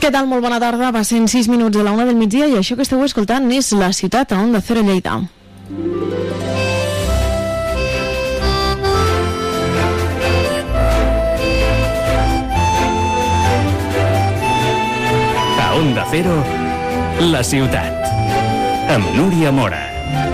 Què tal? Molt bona tarda. Passen 6 minuts de la 1 del migdia i això que esteu escoltant és La Ciutat a Onda Cero Lleida. A Onda Cero, La Ciutat, amb Núria Mora.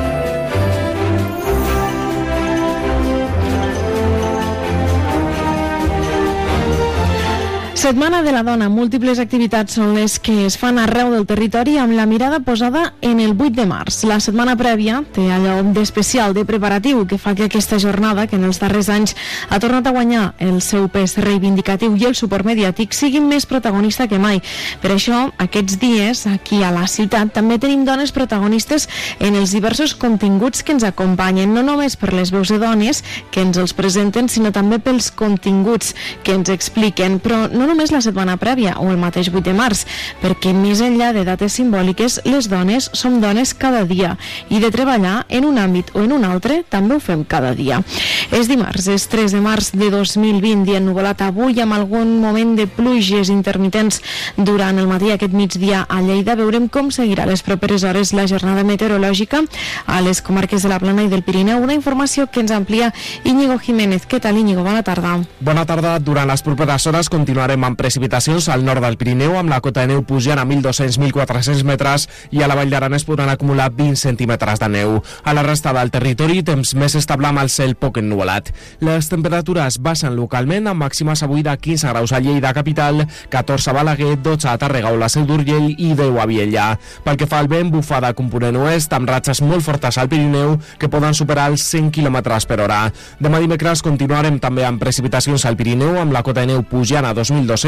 Setmana de la Dona. Múltiples activitats són les que es fan arreu del territori amb la mirada posada en el 8 de març. La setmana prèvia té allò d'especial, de preparatiu, que fa que aquesta jornada, que en els darrers anys ha tornat a guanyar el seu pes reivindicatiu i el suport mediàtic, sigui més protagonista que mai. Per això, aquests dies, aquí a la ciutat, també tenim dones protagonistes en els diversos continguts que ens acompanyen, no només per les veus de dones que ens els presenten, sinó també pels continguts que ens expliquen. Però no només la setmana prèvia o el mateix 8 de març, perquè més enllà de dates simbòliques, les dones som dones cada dia i de treballar en un àmbit o en un altre també ho fem cada dia. És dimarts, és 3 de març de 2020, dia ennuvolat avui amb algun moment de pluges intermitents durant el matí aquest migdia a Lleida. Veurem com seguirà les properes hores la jornada meteorològica a les comarques de la Plana i del Pirineu. Una informació que ens amplia Íñigo Jiménez. Què tal, Íñigo? Bona tarda. Bona tarda. Durant les properes hores continuarem amb precipitacions al nord del Pirineu, amb la cota de neu pujant a 1.200-1.400 metres i a la Vall d'Aran es podran acumular 20 centímetres de neu. A la resta del territori, temps més estable amb el cel poc ennuvolat. Les temperatures baixen localment, amb màximes avui de 15 graus a Lleida capital, 14 a Balaguer, 12 a Tàrrega o la Seu d'Urgell i 10 a Viella. Pel que fa al vent, bufada component oest, amb ratxes molt fortes al Pirineu que poden superar els 100 km per hora. Demà dimecres continuarem també amb precipitacions al Pirineu, amb la cota de neu pujant a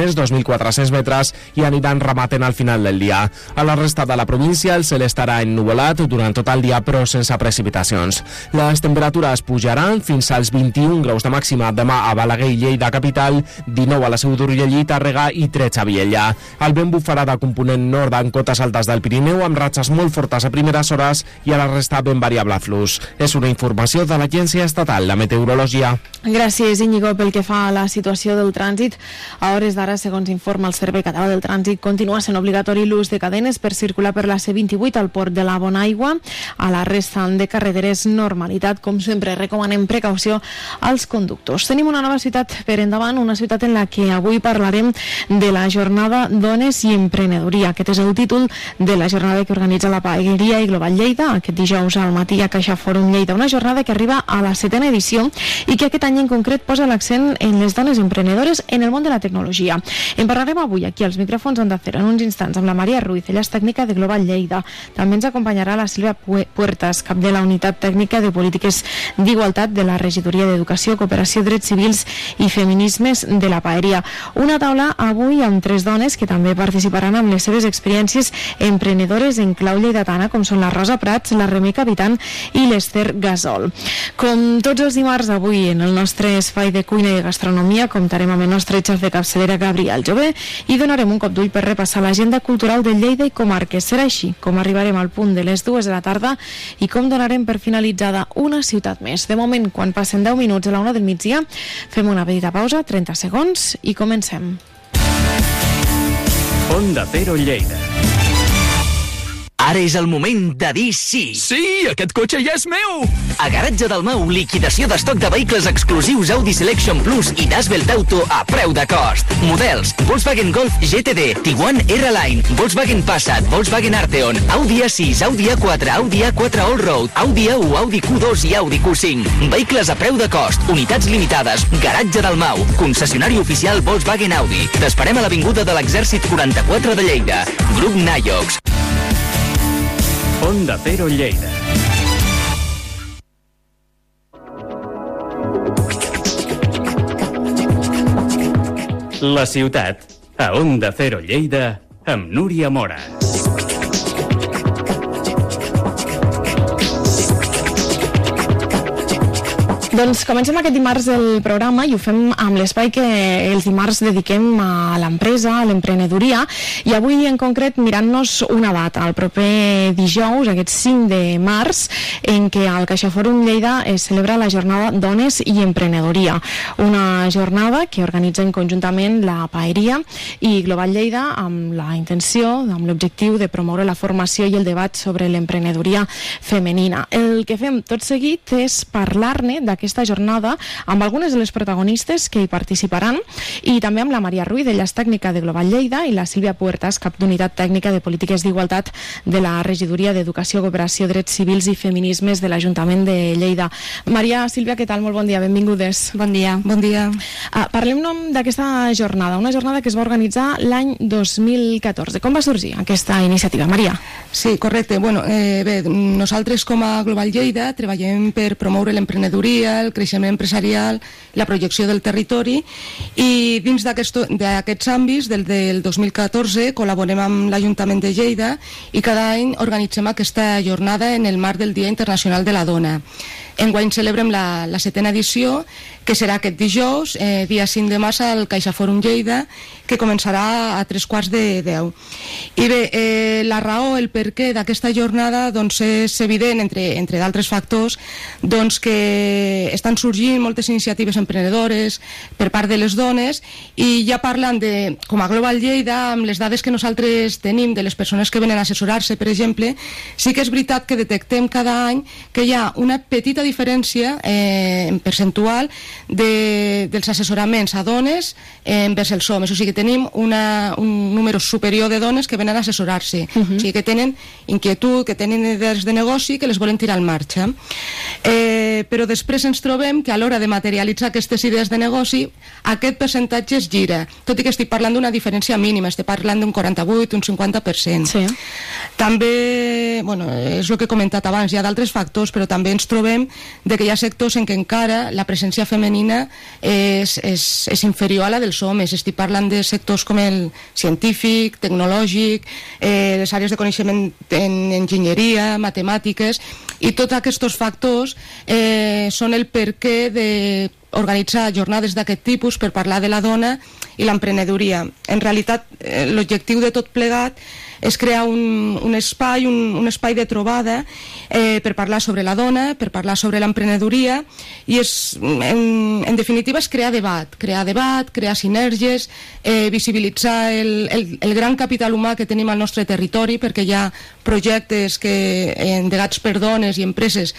2.400 metres i aniran rematent al final del dia. A la resta de la província el cel estarà ennuvolat durant tot el dia però sense precipitacions. Les temperatures pujaran fins als 21 graus de màxima demà a Balaguer i Lleida capital, 19 a la Seu d'Urgell i Tàrrega i 13 a Viella. El vent bufarà de component nord en cotes altes del Pirineu amb ratxes molt fortes a primeres hores i a la resta ben variable flux. És una informació de l'Agència Estatal de Meteorologia. Gràcies, Íñigo. Pel que fa a la situació del trànsit, a hores d'ara, segons informa el Servei Català del Trànsit, continua sent obligatori l'ús de cadenes per circular per la C28 al port de la Bonaigua. A la resta de carreteres, normalitat. Com sempre, recomanem precaució als conductors. Tenim una nova ciutat per endavant, una ciutat en la que avui parlarem de la jornada Dones i Emprenedoria. Aquest és el títol de la jornada que organitza la Paeria i Global Lleida aquest dijous al matí a Caixa Fòrum Lleida. Una jornada que arriba a la 7ª edició i que aquest any en concret posa l'accent en les dones emprenedores en el món de la tecnologia. En parlarem avui aquí als micròfons Onda Cero en uns instants amb la Maria Ruiz, ella és tècnica de Global Lleida. També ens acompanyarà la Sílvia Puertas, cap de la Unitat Tècnica de Polítiques d'Igualtat de la Regidoria d'Educació, Cooperació, Drets Civils i Feminismes de la Paeria. Una taula avui amb 3 dones que també participaran amb les seves experiències emprenedores en clau lleidatana, com són la Rosa Prats, la Remeca Vitant i l'Ester Gasol. Com tots els dimarts, avui en el nostre espai de cuina i gastronomia comptarem amb el nostre xef de capçalera Gabriel Jové i donarem un cop d'ull per repassar l'agenda cultural de Lleida i comarques. Serà així com arribarem al punt de les 2 de la tarda i com donarem per finalitzada una ciutat més. De moment, quan passen 10 minuts a la 1 del migdia, fem una petita pausa, 30 segons i comencem. Onda Cero Lleida. Ara és el moment de dir sí. Sí, aquest cotxe ja és meu! A Garatge del Mau, liquidació d'estoc de vehicles exclusius Audi Selection Plus i Dasvelt Auto a preu de cost. Models: Volkswagen Golf GTD, Tiguan R-Line, Volkswagen Passat, Volkswagen Arteon, Audi A6, Audi A4, Audi A4 Allroad, Audi A1, Audi Q2 i Audi Q5. Vehicles a preu de cost, unitats limitades. Garatge del Mau, concessionari oficial Volkswagen Audi. T'esperem a l'Avinguda de l'Exèrcit 44 de Lleida. Grup Naiox. Onda Cero Lleida. La ciutat, a Onda Cero Lleida, amb Núria Mora. Doncs comencem aquest dimarts el programa i ho fem amb l'espai que els dimarts dediquem a l'empresa, a l'emprenedoria, i avui en concret mirant-nos una data, el proper dijous, aquest 5 de març, en què al CaixaForum Lleida es celebra la jornada Dones i Emprenedoria, una jornada que organitzen conjuntament la Paeria i Global Lleida amb la intenció, amb l'objectiu de promoure la formació i el debat sobre l'emprenedoria femenina. El que fem tot seguit és parlar-ne d'aquesta jornada amb algunes de les protagonistes que hi participaran i també amb la Maria Ruiz, ella és tècnica de Global Lleida, i la Sílvia Puertas, cap d'unitat tècnica de polítiques d'igualtat de la Regidoria d'Educació, Cooperació, Drets Civils i Feminismes de l'Ajuntament de Lleida. Maria, Sílvia, què tal? Molt bon dia, benvingudes. Bon dia. Bon dia. Parlem d'aquesta jornada, una jornada que es va organitzar l'any 2014. Com va sorgir aquesta iniciativa, Maria? Sí, correcte. Bueno, bé, nosaltres com a Global Lleida treballem per promoure l'emprenedoria, el creixement empresarial, la projecció del territori, i dins d'aquests àmbits del 2014 col·laborem amb l'Ajuntament de Lleida i cada any organitzem aquesta jornada en el marc del Dia Internacional de la Dona. Enguany celebrem la 7ª edició, que serà aquest dijous, dia 5 de març, al CaixaForum Lleida, que començarà a 3:15. I bé, la raó, el perquè d'aquesta jornada doncs, és evident, entre d'altres factors, doncs, que estan sorgint moltes iniciatives emprenedores per part de les dones, i ja parlant de, com a Global Lleida, amb les dades que nosaltres tenim de les persones que venen a assessorar-se, per exemple, sí que és veritat que detectem cada any que hi ha una petita diferència en percentual dels assessoraments a dones envers els homes. O sigui que tenim un número superior de dones que venen a assessorar-se. O sigui que tenen inquietud, que tenen idees de negoci, que les volen tirar en marxa. Però després ens trobem que a l'hora de materialitzar aquestes idees de negoci, aquest percentatge es gira, tot i que estic parlant d'una diferència mínima, estic parlant d'un 48, un 50%. Sí. També, bueno, és el que he comentat abans, hi ha d'altres factors, però també ens trobem de que hi ha sectors en què encara la presència femenina és inferior a la dels homes. Estic parlant de sectors com el científic, tecnològic, les àrees de coneixement en enginyeria, matemàtiques, i tots aquests factors són el perquè d'organitzar jornades d'aquest tipus per parlar de la dona i l'emprenedoria. En realitat, l'objectiu de tot plegat és crear un espai de trobada per parlar sobre la dona, per parlar sobre l'emprenedoria, i en definitiva és crear debat, crear sinergies, visibilitzar el gran capital humà que tenim al nostre territori, perquè hi ha projectes endegats per dones i empreses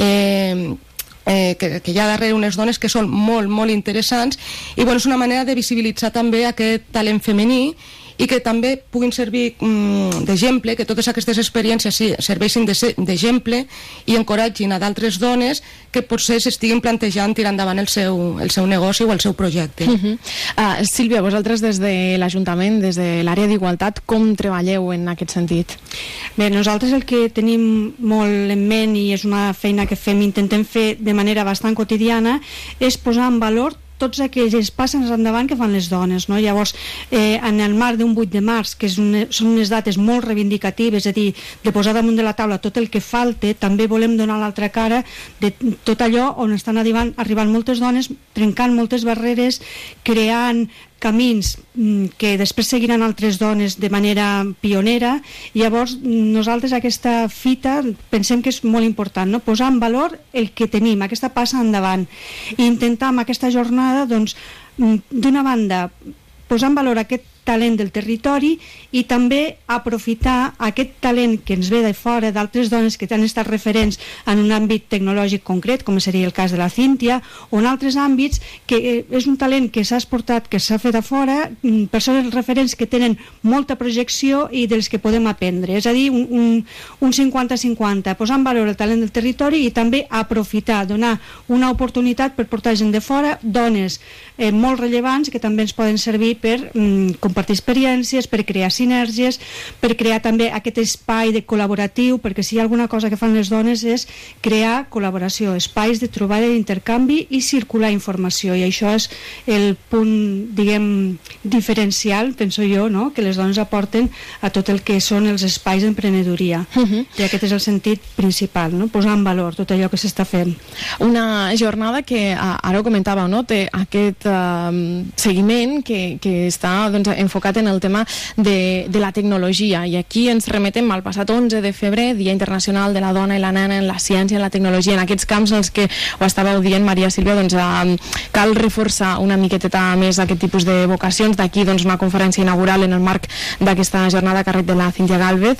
que hi ha darrere unes dones que són molt, molt interessants, i bueno, és una manera de visibilitzar també aquest talent femení i que també puguin servir d'exemple, que totes aquestes experiències serveixin d'exemple i encoratgin a d'altres dones que potser s'estiguin plantejant tirar endavant el seu negoci o el seu projecte. Sílvia, vosaltres des de l'Ajuntament, des de l'àrea d'igualtat, com treballeu en aquest sentit? Bé, nosaltres el que tenim molt en ment, i és una feina que intentem fer de manera bastant quotidiana, és posar en valor tots aquells passos endavant que fan les dones, no? Llavors, en el marc d'un 8 de març, que són unes dates molt reivindicatives, és a dir, de posar damunt de la taula tot el que falta, també volem donar l'altra cara de tot allò on estan arribant moltes dones, trencant moltes barreres, creant camins que després seguiran altres dones de manera pionera. Llavors nosaltres aquesta fita pensem que és molt important, no? Posar en valor el que tenim, aquesta passa endavant, i intentar amb aquesta jornada doncs, d'una banda posar en valor aquest talent del territori i també aprofitar aquest talent que ens ve de fora d'altres dones que han estat referents en un àmbit tecnològic concret, com seria el cas de la Cíntia, o en altres àmbits que és un talent que s'ha exportat, que s'ha fet a fora, persones referents que tenen molta projecció i dels que podem aprendre. És a dir, un 50-50, posar en valor el talent del territori i també aprofitar, donar una oportunitat per portar gent de fora, dones molt rellevants que també ens poden servir per compartir compartir experiències, per crear sinergies, per crear també aquest espai de col·laboratiu, perquè si hi ha alguna cosa que fan les dones és crear col·laboració, espais de trobada i d'intercanvi i circular informació, i això és el punt, diguem, diferencial, penso jo, no?, que les dones aporten a tot el que són els espais d'emprenedoria. I aquest és el sentit principal, no?, posar en valor tot allò que s'està fent. Una jornada que, ara ho comentàveu, no?, té aquest seguiment que està doncs, enfocat en el tema de la tecnologia, i aquí ens remetem al passat 11 de febrer, Dia Internacional de la Dona i la Nena en la Ciència i en la Tecnologia. En aquests camps en els que ho estàveu dient, Maria Sílvia, doncs, cal reforçar una miqueteta més aquest tipus de vocacions. D'aquí doncs, una conferència inaugural en el marc d'aquesta jornada a càrrec de la Cíntia Gálvez,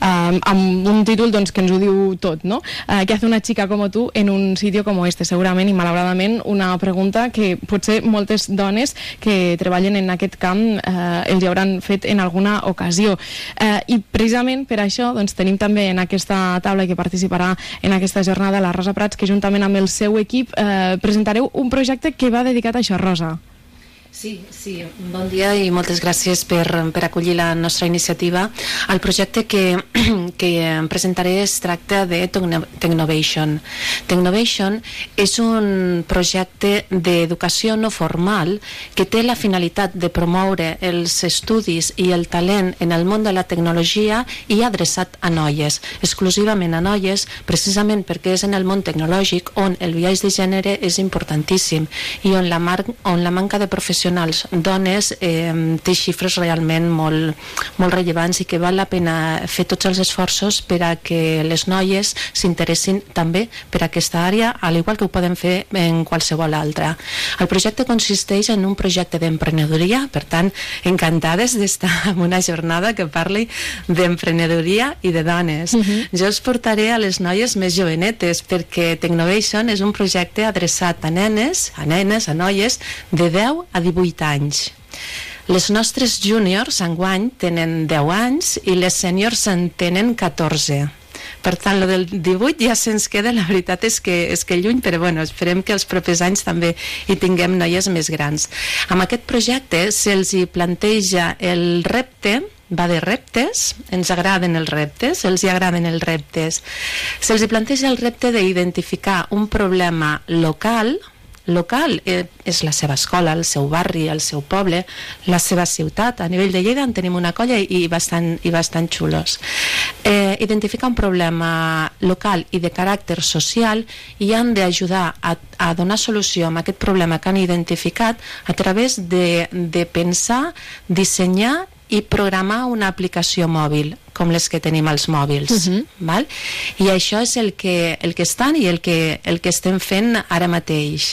amb un títol doncs, que ens ho diu tot, no? ¿Qué hace una chica como tú en un sitio como este? Segurament i malauradament una pregunta que potser moltes dones que treballen en aquest camp els hi hauran fet en alguna ocasió. I precisament per això doncs, tenim també en aquesta taula que participarà en aquesta jornada la Rosa Prats, que juntament amb el seu equip presentareu un projecte que va dedicat a això, Rosa. Sí, bon dia i moltes gràcies per acollir la nostra iniciativa. El projecte que presentaré es tracta de Technovation. Technovation és un projecte d'educació no formal que té la finalitat de promoure els estudis i el talent en el món de la tecnologia i adreçat a noies, exclusivament a noies, precisament perquè és en el món tecnològic on el biaix de gènere és importantíssim i on la manca de professionals dones té xifres realment molt rellevants i que val la pena fer tots els esforços per a que les noies s'interessin també per aquesta àrea, al igual que ho poden fer en qualsevol altra. El projecte consisteix en un projecte d'emprenedoria, per tant, encantades d'estar en una jornada que parli d'emprenedoria i de dones. Jo us portaré a les noies més jovenetes, perquè Technovation és un projecte adreçat a nenes, a noies de 10 a 18 anys. Les nostres júniors enguany tenen 10 anys i les sèniors en tenen 14. Per tant, el del 18 ja se'ns queda, la veritat és que lluny, però bueno, esperem que els propers anys també hi tinguem noies més grans. Amb aquest projecte se'ls hi planteja el repte, va de reptes, ens agraden els reptes, els hi agraden els reptes. Se'ls hi planteja el repte d'identificar un problema local és la seva escola, el seu barri, el seu poble, la seva ciutat. A nivell de Lleida en tenim una colla i bastant xulos. Identificar un problema local i de caràcter social i han d'ajudar a donar solució a aquest problema que han identificat a través de pensar, dissenyar i programar una aplicació mòbil com les que tenim als mòbils. Val? I això és el que estan i el que estem fent ara mateix.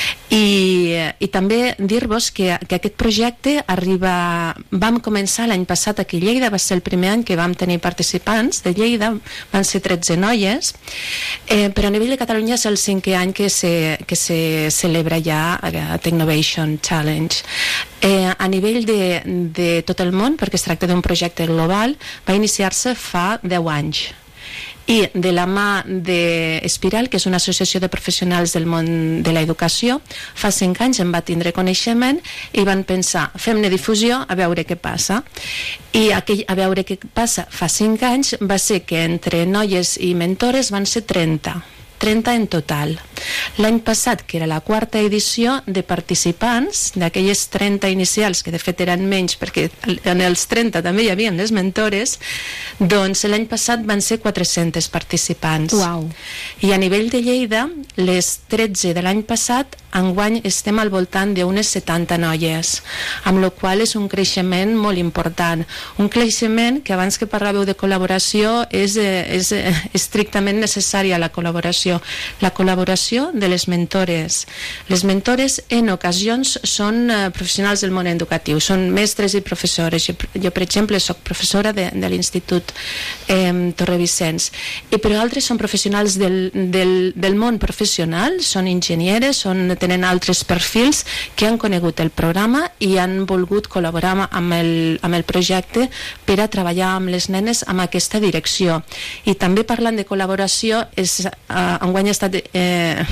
I també dir-vos que aquest projecte vam començar l'any passat aquí a Lleida, va ser el primer any que vam tenir participants de Lleida, van ser 13 noies, però a nivell de Catalunya és el 5è any que se celebra ja a Technovation Challenge. A nivell de tot el món, perquè es tracta d'un projecte global, va iniciar-se fa 10 anys. I de la mà d'Espiral, que és una associació de professionals del món de l'educació, fa 5 anys en va tindre coneixement i van pensar, fem-ne difusió a veure què passa. I a veure què passa fa 5 anys va ser que entre noies i mentores van ser 30 en total. L'any passat, que era la 4a edició, de participants, d'aquelles 30 inicials, que de fet eren menys perquè en els 30 també hi havia les mentores, doncs l'any passat van ser 400 participants. Uau. I a nivell de Lleida, les 13 de l'any passat, enguany estem al voltant d'unes 70 noies, amb la qual és un creixement molt important. Un creixement que abans que parlàveu de col·laboració és estrictament necessària la col·laboració de les mentores. Les mentores en ocasions són professionals del món educatiu, són mestres i professores. Jo per exemple, soc professora de l'Institut Torrevicenç, però altres són professionals del món professional, són enginyeres, tenen altres perfils que han conegut el programa i han volgut col·laborar amb el projecte per a treballar amb les nenes amb aquesta direcció. I també parlant de col·laboració, enguany ha estat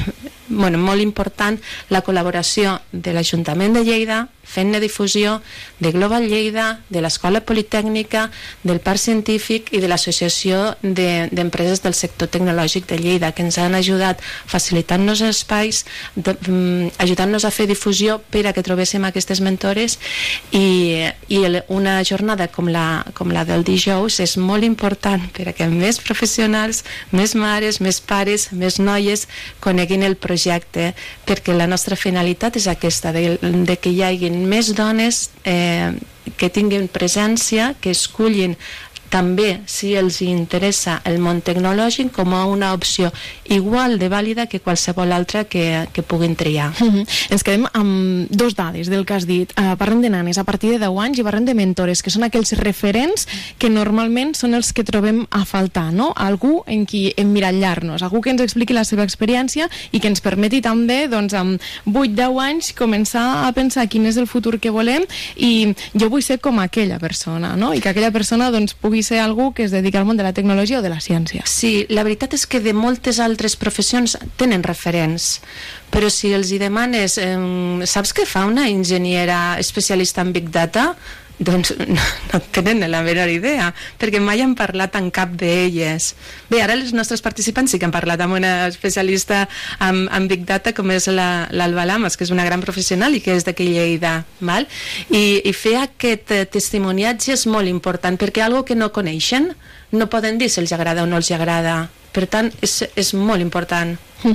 molt important la col·laboració de l'Ajuntament de Lleida, fent-ne difusió, de Global Lleida, de l'Escola Politècnica, del Parc Científic i de l'Associació d'Empreses del Sector Tecnològic de Lleida, que ens han ajudat facilitant-nos espais, ajudant-nos a fer difusió per a que trobéssim aquestes mentores, i una jornada com la del dijous és molt important per a que més professionals, més mares, més pares, més noies coneguin el projecte, perquè la nostra finalitat és aquesta, de que hi hagi més dones que tinguin presència, que escullin també, si els interessa el món tecnològic, com a una opció igual de vàlida que qualsevol altra que puguin triar. Ens quedem amb dos dades del que has dit. Parlem de nanes a partir de 10 anys i parlem de mentores, que són aquells referents que normalment són els que trobem a faltar, no? Algú en qui emmirallar-nos, algú que ens expliqui la seva experiència i que ens permeti també, doncs, amb 8-10 anys començar a pensar quin és el futur que volem, i jo vull ser com aquella persona, no? I que aquella persona, doncs, pugui ser algú que es dedica al món de la tecnologia o de la ciència. Sí, la veritat és que de moltes altres professions tenen referents, però si els hi demanes saps què fa una enginyera especialista en Big Data? Doncs no tenen la menor idea, perquè mai han parlat en cap d'elles. Bé, ara els nostres participants sí que han parlat amb una especialista en Big Data, com és l'Alba Lamas, que és una gran professional i que és d'aquí Lleida, val? I fer aquest testimoniatge és molt important, perquè algo que no coneixen no poden dir si els agrada o no els agrada. Per tant, és molt important.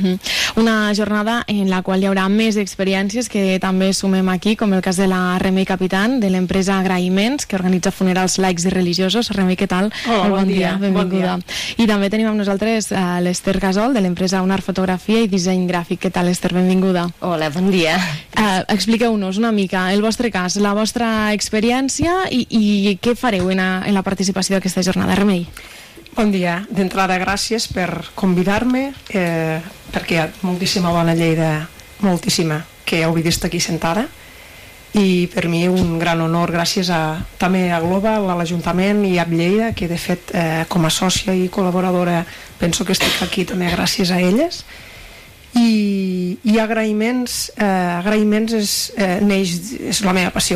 Una jornada en la qual hi haurà més experiències que també sumem aquí, com el cas de la Remei Capitán, de l'empresa Agraïments, que organitza funerals laics i religiosos. Remei, què tal? Hola, bon dia. Benvinguda. I també tenim amb nosaltres l'Ester Gasol, de l'empresa Unar Fotografia i Disseny Gràfic. Què tal,Ester? Benvinguda. Hola, bon dia. Expliqueu-nos una mica el vostre cas, la vostra experiència i què fareu en la participació d'aquesta jornada. Remei. Bon dia. D'entrada, gràcies per convidar-me, perquè hi ha moltíssima dona a Lleida, moltíssima, que hauria d'estar aquí sentada, i per mi un gran honor, gràcies també a Global, a l'Ajuntament i a Lleida, que de fet com a sòcia i col·laboradora penso que estic aquí també gràcies a elles. I Agraïments és la meva passió.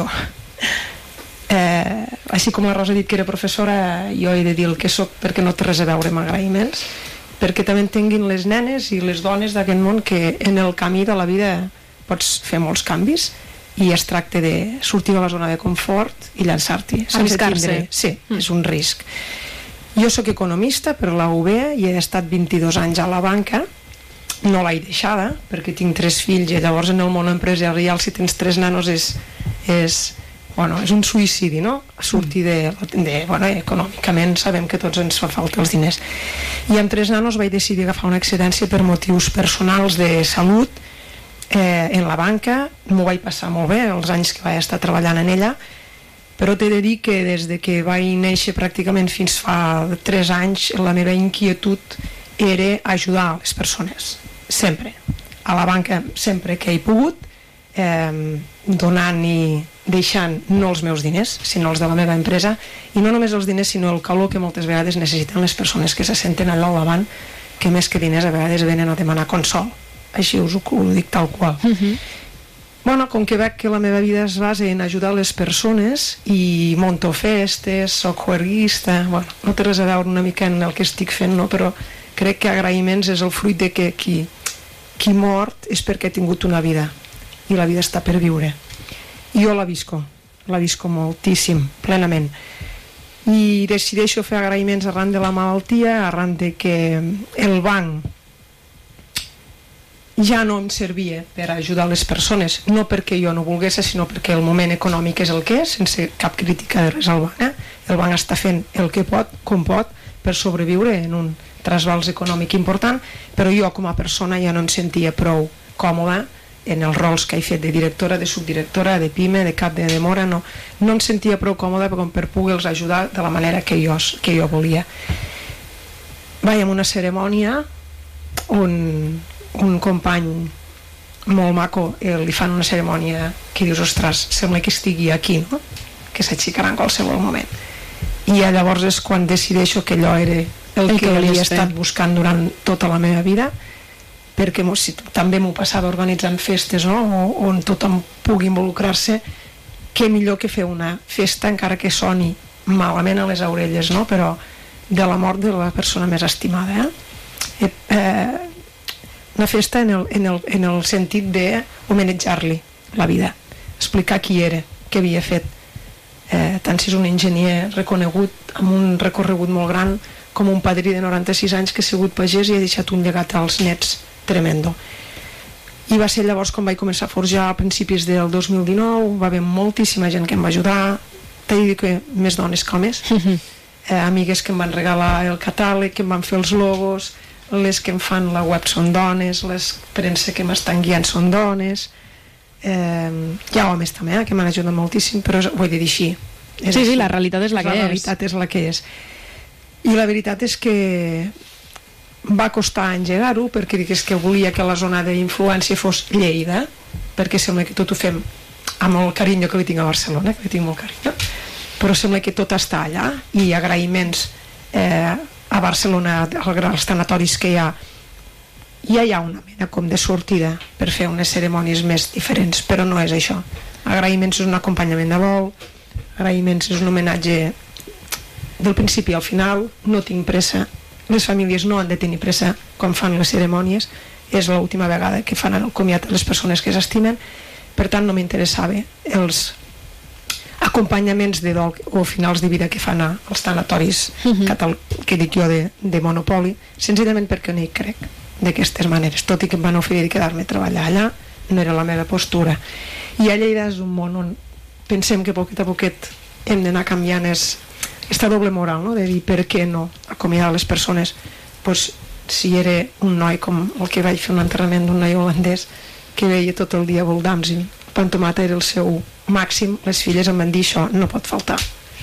Així com la Rosa ha dit que era professora, jo he de dir el que soc, perquè no té res a veure amb Agraïments, perquè també entenguin les nenes i les dones d'aquest món que en el camí de la vida pots fer molts canvis i es tracta de sortir de la zona de confort i llançar-t'hi sense tindre. Sí, és un risc. Jo sóc economista per la UB i he estat 22 anys a la banca, no l'he deixada perquè tinc 3 fills i llavors en el món empresarial si tens 3 nanos és un suïcidi, no? Sortir econòmicament sabem que tots ens fa falta els diners. I amb 3 nanos vaig decidir agafar una excedència per motius personals de salut en la banca. M'ho vaig passar molt bé els anys que vaig estar treballant en ella, però t'he de dir que des de que vaig néixer pràcticament fins fa 3 anys la meva inquietud era ajudar les persones, sempre. A la banca sempre que he pogut, donant i deixant no els meus diners, sinó els de la meva empresa, i no només els diners, sinó el calor que moltes vegades necessiten les persones que se senten allà al davant, que més que diners a vegades venen a demanar consol. Així us ho dic tal qual. Com que veig que la meva vida es basa en ajudar les persones i monto festes, soc juerguista, no té res a veure una mica en el que estic fent, no? Però crec que Agraïments és el fruit de que qui mort és perquè ha tingut una vida i la vida està per viure. Jo la visco moltíssim, plenament, i decideixo fer Agraïments arran de la malaltia, arran de que el banc ja no em servia per ajudar les persones, no perquè jo no volgués, sinó perquè el moment econòmic és el que és, sense cap crítica de res al banc. El banc està fent el que pot, com pot, per sobreviure en un trasbals econòmic important, però jo com a persona ja no em sentia prou còmoda en els rols que he fet de directora, de subdirectora, de PIME, de cap de demora, no em sentia prou còmoda per poder-los ajudar de la manera que jo volia. Vaig a una cerimònia on un company molt maco li fan una cerimònia que dius, ostres, sembla que estigui aquí, no? Que s'aixecarà en qualsevol moment. I llavors és quan decideixo que allò era el que havia estat buscant durant tota la meva vida, perquè també m'ho passava organitzant festes, no? on tothom pugui involucrar-se, què millor que fer una festa, encara que soni malament a les orelles, no? Però de la mort de la persona més estimada. Una festa en el sentit d'homenatjar-li la vida, explicar qui era, què havia fet, tant si és un enginyer reconegut amb un recorregut molt gran com un padrí de 96 anys que ha sigut pagès i ha deixat un llegat als nets tremendo. I va ser llavors quan vaig començar a forjar a principis del 2019, va haver moltíssima gent que em va ajudar, t'he de dir que més dones que homes, amigues que em van regalar el catàleg, que em van fer els logos, les que em fan la web són dones, les premsa que m'estan guiant són dones, hi ha homes també que m'han ajudat moltíssim, però ho he de dir així. Sí, la realitat és la que és. La realitat és la que és. I la veritat és que va costar engegar-ho, perquè digués que volia que la zona d'influència fos Lleida, perquè sembla que tot ho fem amb el carinyo que li tinc a Barcelona, que li tinc molt carinyo, però sembla que tot està allà, i agraïments a Barcelona, als tanatoris que hi ha, ja hi ha una mena com de sortida per fer unes cerimònies més diferents, però no és això. Agraïments és un acompanyament de vol, agraïments és un homenatge del principi al final, no tinc pressa, les famílies no han de tenir pressa quan fan les cerimònies, és l'última vegada que fan el comiat a les persones que s'estimen, per tant no m'interessava els acompanyaments de dol o finals de vida que fan als tanatoris que dic jo de Monopoli, senzillament perquè no hi crec d'aquestes maneres, tot i que em van oferir quedar-me a treballar allà, no era la meva postura. I a Lleida és un món on pensem que poquet a poquet hem d'anar canviant aquesta doble moral, no? De dir per què no acomiadar les persones, pues, si era un noi com el que vaig fer un enterrament d'un noi holandès que veia tot el dia voldams i pantomata era el seu màxim, les filles em van dir això no pot faltar.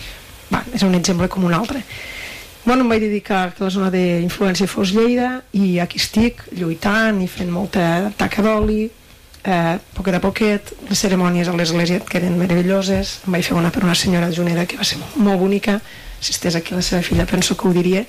És un exemple com un altre. Em vaig dedicar que la zona d'influència fos Lleida, i aquí estic lluitant i fent molta taca d'oli, poquet a poquet. Les cerimònies a l'església que eren meravelloses, em vaig fer una per una senyora de Juneda que va ser molt bonica, si estés aquí la seva filla penso que ho diria,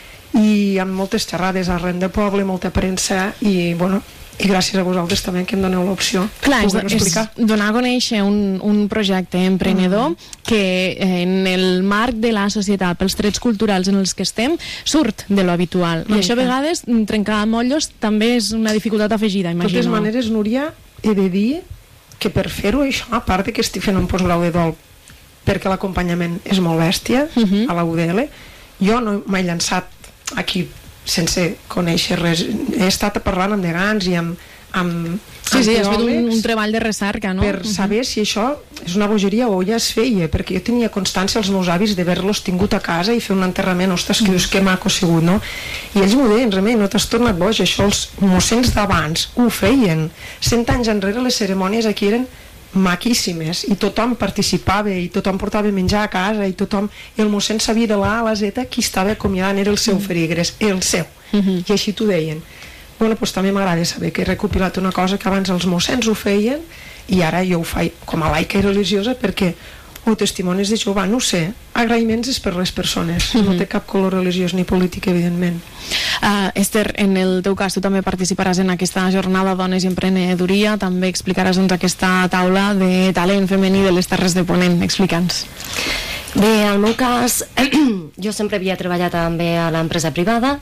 i amb moltes xerrades arreu del poble, molta premsa, i gràcies a vosaltres també que em doneu l'opció. Clar, és donar a conèixer un projecte emprenedor que en el marc de la societat, pels trets culturals en els que estem, surt de lo habitual. I això a vegades, trencar motllos, també és una dificultat afegida, imagino. De totes maneres, Núria, he de dir que per fer-ho això, a part que estic fent un postgrau de dol perquè l'acompanyament és molt bèstia a la UDL, jo no m'he llançat aquí sense conèixer res. He estat parlant amb degans i amb has fet un treball de recerca, no? Per saber si això és una bogeria o ja es feia, perquè jo tenia constància als meus avis d'haver-los tingut a casa i fer un enterrament, ostres, que dius que maco ha sigut, no? I ells m'ho deien, Remei, no t'has tornat boig, això els mossens d'abans ho feien. 100 anys enrere les cerimònies aquí eren maquíssimes i tothom participava i tothom portava menjar a casa i tothom, el mossèn sabia de la A a la Z qui estava acomiadant, era el seu ferigres, el seu, i així t'ho deien. Doncs també m'agrada saber que he recopilat una cosa que abans els mossens ho feien i ara jo ho faig com a laica i religiosa, perquè testimonis de Jehovà, no ho sé, agraïments és per les persones, no té cap color religiós ni polític, evidentment. Esther, en el teu cas tu també participaràs en aquesta jornada Dones i Emprenedoria, també explicaràs aquesta taula de talent femení de les Terres de Ponent. Explica'ns. Bé, en el meu cas, jo sempre havia treballat també a l'empresa privada,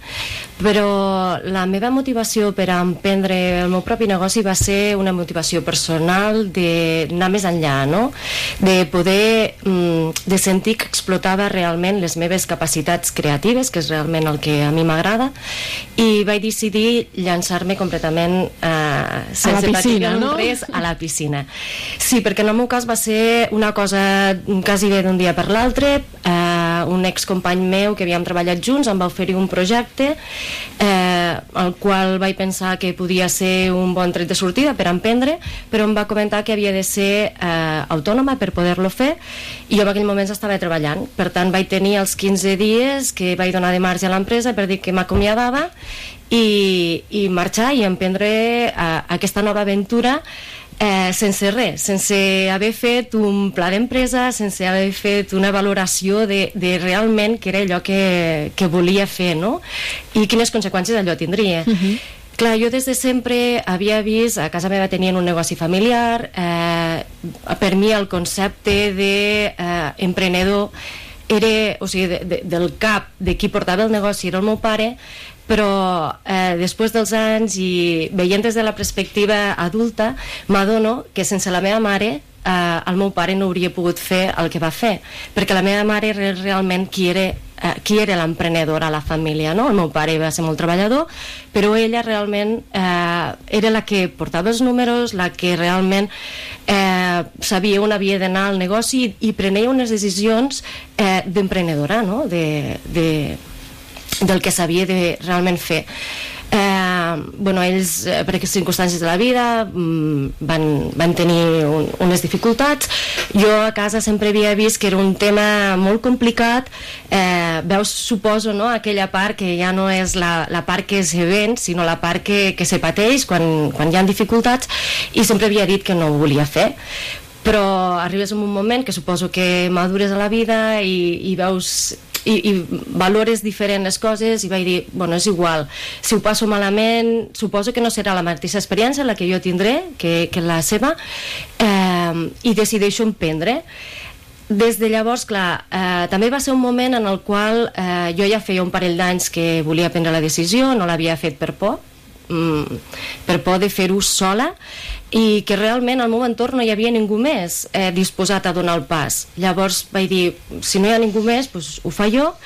però la meva motivació per emprendre el meu propi negoci va ser una motivació personal d'anar més enllà, no? De poder, de sentir que explotava realment les meves capacitats creatives, que és realment el que a mi m'agrada, i vaig decidir llançar-me completament sense patir res a la piscina. Sí, perquè en el meu cas va ser una cosa quasi bé d'un dia per l'altre. Un excompany meu que havíem treballat junts em va oferir un projecte el qual vaig pensar que podia ser un bon tret de sortida per emprendre, però em va comentar que havia de ser autònoma per poder-lo fer, i jo en aquell moment estava treballant, per tant vaig tenir els 15 dies que vaig donar de marge a l'empresa per dir que m'acomiadava i marxar i emprendre aquesta nova aventura sense res, sense haver fet un pla d'empresa, sense haver fet una valoració de realment què era allò que volia fer, no? I quines conseqüències allò tindria. Clar, jo des de sempre havia vist, a casa meva tenien un negoci familiar, per mi el concepte d'emprenedor era, o sigui, del cap de qui portava el negoci era el meu pare, però després dels anys i veient des de la perspectiva adulta m'adono que sense la meva mare el meu pare no hauria pogut fer el que va fer, perquè la meva mare era realment qui era l'emprenedora a la família, no? El meu pare va ser molt treballador, però ella realment era la que portava els números, la que realment sabia on havia d'anar al negoci i prenia unes decisions d'emprenedora, no? Del que s'havia de realment fer. Ells, per aquestes circumstàncies de la vida, van tenir unes dificultats. Jo a casa sempre havia vist que era un tema molt complicat. Veus, suposo, no? Aquella part que ja no és la part que se ven, sinó la part que se pateix quan hi ha dificultats, i sempre havia dit que no ho volia fer. Però arribes en un moment que suposo que madures a la vida i veus i valores diferents les coses, i vaig dir, bueno, és igual, si ho passo malament suposo que no serà la mateixa experiència la que jo tindré que la seva, i decideixo emprendre. Des de llavors, clar, també va ser un moment en el qual jo ja feia un parell d'anys que volia prendre la decisió, no l'havia fet per por de fer-ho sola, i que realment al meu entorn no hi havia ningú més disposat a donar el pas. Llavors vaig dir, si no hi ha ningú més, doncs ho fa jo.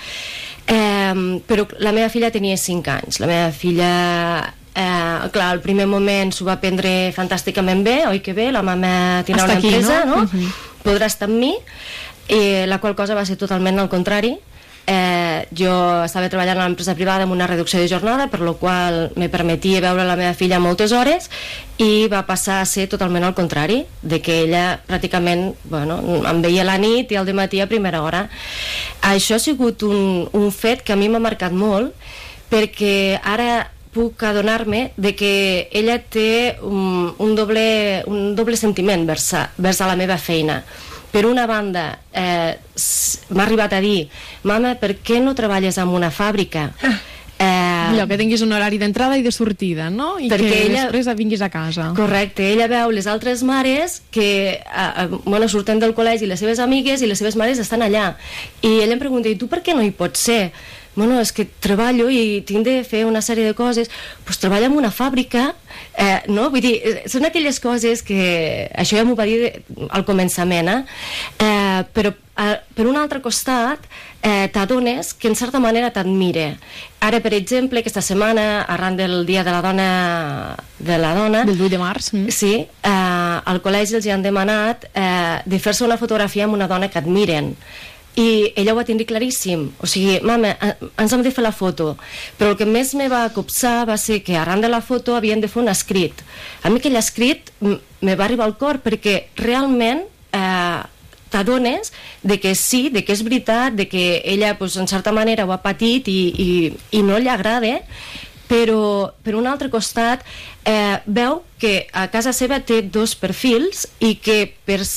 Però la meva filla tenia 5 anys. La meva filla, clar, al primer moment s'ho va prendre fantàsticament bé, oi que bé, la mama tindrà una empresa, no? Podrà estar amb mi, la qual cosa va ser totalment al contrari. Jo estava treballant a l'empresa privada amb una reducció de jornada, per la qual me permetia veure la meva filla moltes hores, i va passar a ser totalment al contrari, de que ella pràcticament em veia a la nit i al dematí a primera hora. Això ha sigut un fet que a mi m'ha marcat molt, perquè ara puc adonar-me de que ella té un doble sentiment vers la meva feina. Per una banda, m'ha arribat a dir, mama, per què no treballes en una fàbrica? Allò, que tinguis un horari d'entrada i de sortida, no? I que després vinguis a casa. Correcte, ella veu les altres mares que surten del col·legi, les seves amigues i les seves mares estan allà. I ella em pregunta, i tu per què no hi pots ser? Bueno, és que treballo i tinc de fer una sèrie de coses. Doncs treballa en una fàbrica, no? Vull dir, són aquelles coses que... Això ja m'ho va dir al començament, però per un altre costat t'adones que en certa manera t'admira. Ara, per exemple, aquesta setmana, arran del Dia de la Dona... Del 8 de març. Sí, al col·legi els han demanat de fer-se una fotografia amb una dona que admiren. I ella ho va tenir claríssim, o sigui, mama, ens hem de fer la foto, però el que més me va copsar va ser que arran de la foto havien de fer un escrit. A mi aquell escrit me va arribar al cor, perquè realment t'adones de que sí, de que és veritat, de que ella en certa manera ho ha patit i no li agrada, però per un altre costat veu que a casa seva té 2 perfils, i que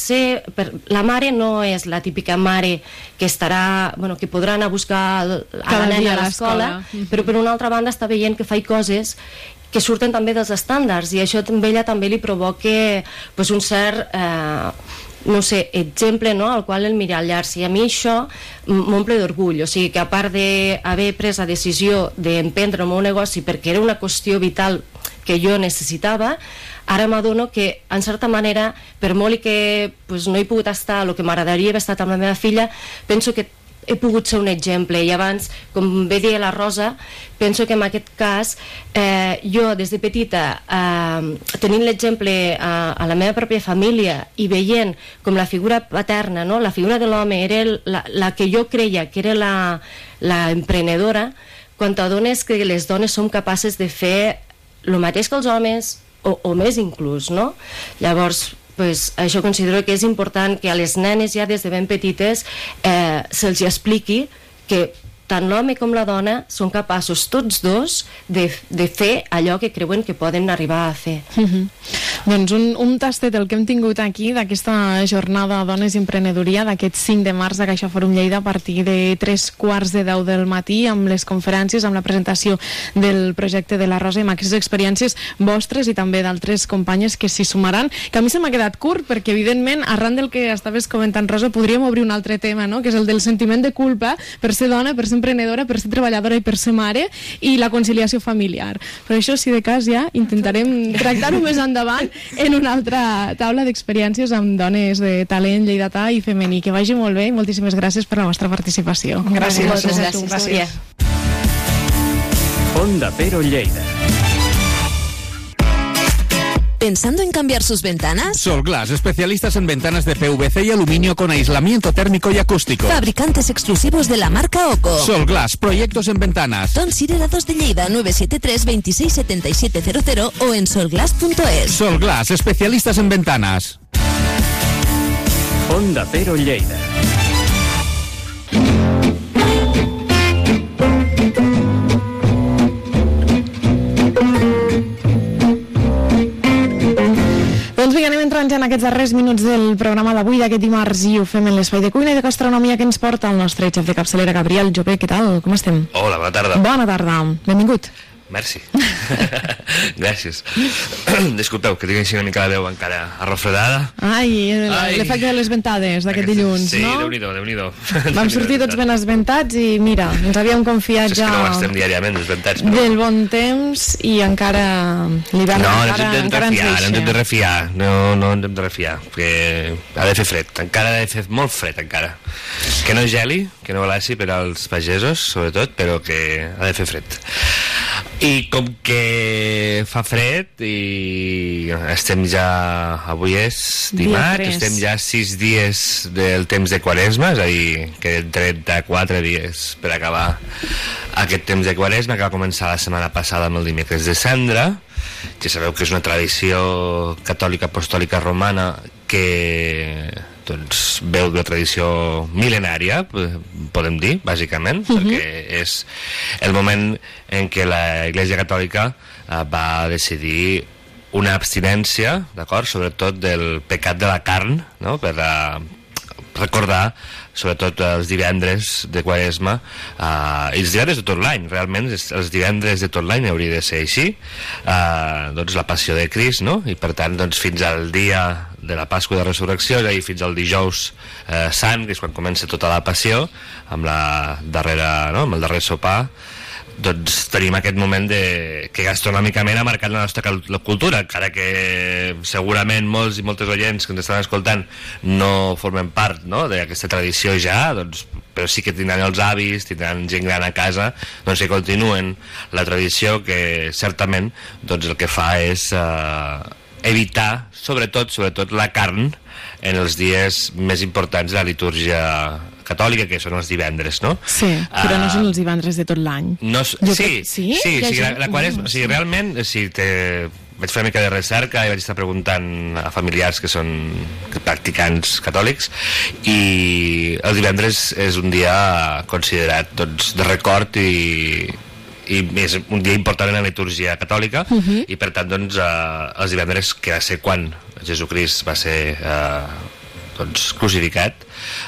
la mare no és la típica mare que estarà, que podrà anar a buscar a la nena a l'escola, però per una altra banda està veient que fa coses que surten també dels estàndards, i això a ella també li provoca un cert exemple, al qual el mirallar-se. I a mi això m'omple d'orgull, o sigui que a part d'haver pres la decisió d'emprendre el meu negoci perquè era una qüestió vital que jo necessitava, ara m'adono que en certa manera, per molt que no he pogut estar el que m'agradaria haver estat amb la meva filla, penso que he pogut ser un exemple. I abans, com bé deia la Rosa, penso que en aquest cas jo des de petita, tenint l'exemple a la meva pròpia família i veient com la figura paterna, la figura de l'home era la que jo creia que era la emprenedora, quan t'adones que les dones som capaces de fer el mateix que els homes o més inclús, no? Llavors, això considero que és important que a les nenes ja des de ben petites se'ls expliqui que tant l'home com la dona són capaços tots dos de fer allò que creuen que poden arribar a fer. Doncs un tastet el que hem tingut aquí d'aquesta jornada Dones i Emprenedoria d'aquest 5 de març a Caixa Fòrum Lleida a partir de 3:45 del matí amb les conferències, amb la presentació del projecte de la Rosa i amb aquestes experiències vostres i també d'altres companyes que s'hi sumaran, que a mi se m'ha quedat curt perquè evidentment arran del que estaves comentant, Rosa, podríem obrir un altre tema, no? Que és el del sentiment de culpa per ser dona, per ser emprenedora, per ser treballadora i per ser mare, i la conciliació familiar. Però això, si de cas, ja intentarem tractar-ho més endavant en una altra taula d'experiències amb dones de talent lleidatà i femení. Que vagi molt bé i moltíssimes gràcies per la vostra participació. Gràcies. Moltes gràcies. Onda Cero Lleida. ¿Pensando en cambiar sus ventanas? Solglass, especialistas en ventanas de PVC y aluminio con aislamiento térmico y acústico. Fabricantes exclusivos de la marca Oco. Solglass, proyectos en ventanas. Don Cirera 2 de Lleida, 973 26 7700 o en solglass.es. Solglass, especialistas en ventanas. Onda Cero Lleida. Doncs vinga, anem entrant ja en aquests darrers minuts del programa d'avui, d'aquest dimarts, i ho fem en l'espai de cuina i de gastronomia que ens porta el nostre xef de capçalera, Gabriel Jové. Què tal? Com estem? Hola, bona tarda. Bona tarda. Benvingut. Merci. Gràcies. Disculpeu, que tinc així una mica la veu encara arrofredada. Ai, l'efecte de les ventades d'aquest dilluns, sí, no? Sí, Déu-n'hi-do. Vam sortir tots ben esventats i mira, ens havíem confiat ja... És que no estem diàriament desventats. Però... del bon temps i encara l'hivern encara ens deixa. No, ens hem de refiar, no ens hem de refiar, perquè ha de fer fred, encara ha de fer molt fred encara. Que no geli, que no glaci per als pagesos, sobretot, però que ha de fer fred. I com que fa fred i estem ja, avui és dimarts, estem ja 6 dies del temps de Quaresma, és a dir, que 34 dies per acabar aquest temps de Quaresma, que va començar la setmana passada amb el dimecres de Cendra, que sabeu que és una tradició catòlica apostòlica romana que doncs veu d'una tradició mil·lenària, podem dir, bàsicament, perquè és el moment en què la Iglesia Catòlica va decidir una abstinència, d'acord, sobretot del pecat de la carn, no?, per recordar sobretot els divendres de Quaresma i els divendres de tot l'any, realment els divendres de tot l'any hauria de ser així, doncs la passió de Crist, no? I per tant doncs fins al dia de la Pasqua de Resurrecció, és a dir, fins al dijous sant, que és quan comença tota la passió, amb la darrera, no?, amb el darrer sopar, doncs tenim aquest moment que gastronòmicament ha marcat la nostra cultura, encara que segurament molts i moltes oients que ens estan escoltant no formen part, no?, d'aquesta tradició ja, doncs, però sí que tindran els avis, tindran gent gran a casa, doncs que continuen la tradició, que certament doncs el que fa és evitar sobretot la carn en els dies més importants de la litúrgia catòlica, que són els divendres, no? Sí, però no són els divendres de tot l'any. No, sí, la Quaresma, sí, realment, sí, vaig fer una mica de recerca i vaig estar preguntant a familiars que són practicants catòlics, i els divendres és un dia considerat, doncs, de record i és un dia important en la litúrgia catòlica, i per tant doncs els divendres, que va ser quan Jesucrist va ser doncs crucificat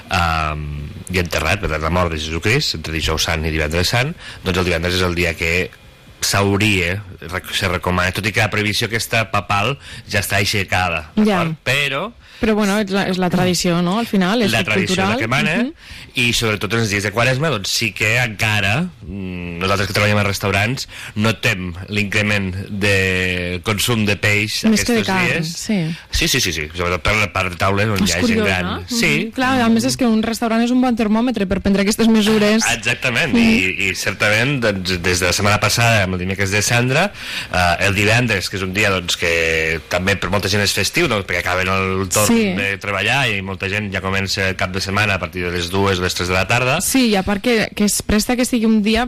i enterrat, per tant la mort de Jesucrist entre dijous sant i divendres sant, doncs el divendres és el dia que s'hauria, se recomana, tot i que la prohibició aquesta papal ja està aixecada, però bueno, és la tradició, no?, al final, és la tradició cultural. La que mana, i sobretot en els dies de Quaresma, doncs sí que encara nosaltres que treballem a restaurants notem l'increment de consum de peix més aquests que de carn, dies. Sí, sobretot per taules on hi ha gent gran. Sí. Clar, a més és que un restaurant és un bon termòmetre per prendre aquestes mesures. Exactament, i certament doncs, des de la setmana passada, amb el dimecres de Cendra, el divendres, que és un dia doncs, que també per molta gent és festiu, doncs, perquè acaben el torn de treballar i molta gent ja comença el cap de setmana a partir de les 2 o les 3 de la tarda. Sí, i a part que es presta que sigui un dia precisament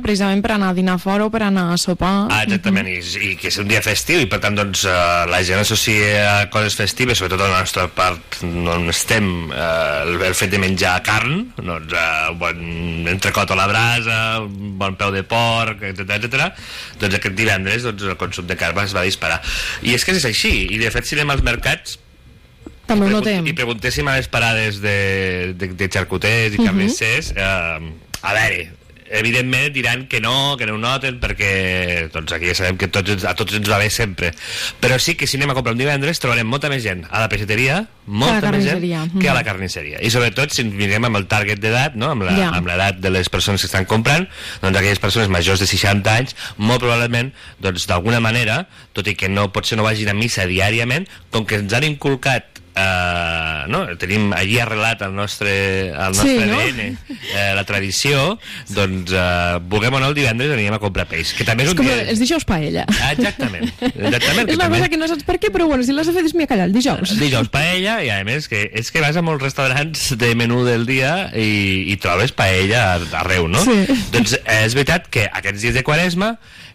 per anar a dinar fora o per anar a sopar. Exactament, i que és un dia festiu i per tant doncs, la gent associa coses festives, sobretot a la nostra part on estem, el fet de menjar carn, doncs, un bon entrecot a la brasa, un bon peu de porc, etc. Doncs aquest divendres doncs, el consum de carn es va disparar. I és que és així, i de fet si anem als mercats també ho notem. I preguntéssim a les parades de xarcuters i carnissers, a veure, evidentment diran que no ho noten perquè doncs aquí ja sabem que a tots ens va bé sempre, però sí que si anem a comprar un divendres trobarem molta més gent a la peixateria, molta més gent que a la carnisseria, i sobretot si ens mirem amb el target d'edat, no? amb l'edat de les persones que estan comprant, doncs aquelles persones majors de 60 anys molt probablement doncs d'alguna manera, tot i que potser no vagin a missa diàriament, com que ens han inculcat no? Tenim allí arrelat el nostre ADN, la tradició, doncs vulguem o no el divendres anirem a comprar peix, que també és un dia... Els dijous paella. Exactament. És una cosa que no saps per què, però bueno, si l'has de fer mira callar el dijous. Dijous paella, i a més és que vas a molts restaurants de menú del dia i trobes paella arreu, no? Sí. Doncs és veritat que aquests dies de Quaresma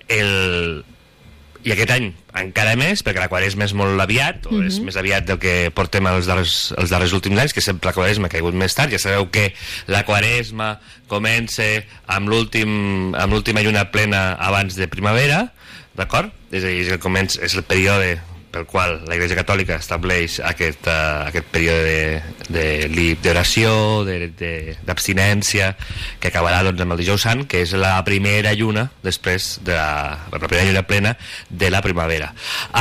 i aquest any encara més, perquè la Quaresma és molt aviat, o és més aviat del que portem els darrers últims anys, que sempre la Quaresma ha caigut més tard. Ja sabeu que la Quaresma comença amb l'última lluna plena abans de primavera, d'acord? És a dir, és el període pel qual la Iglesia Catòlica estableix aquest període d'oració, d'abstinència, que acabarà doncs, amb el dijous sant, que és la primera lluna després de la primera lluna plena de la primavera.